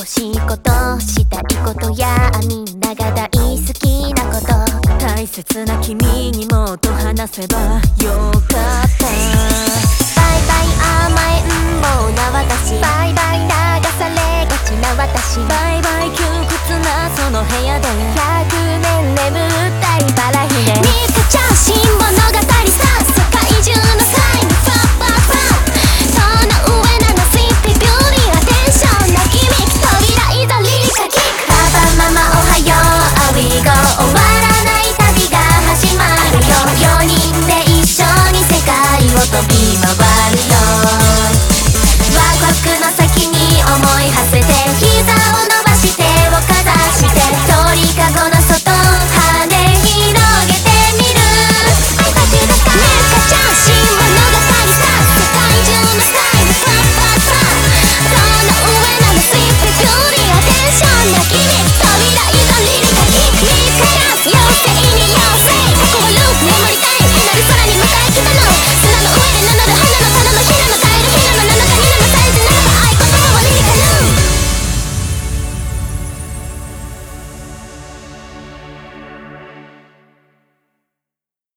しいことしたいことやみんなが大好きなこと、 大切な君にもっと話せばよかった。 バイバイ甘えん坊な私、バイバイ流されがちな私、 バイバイ窮屈なその部屋で 100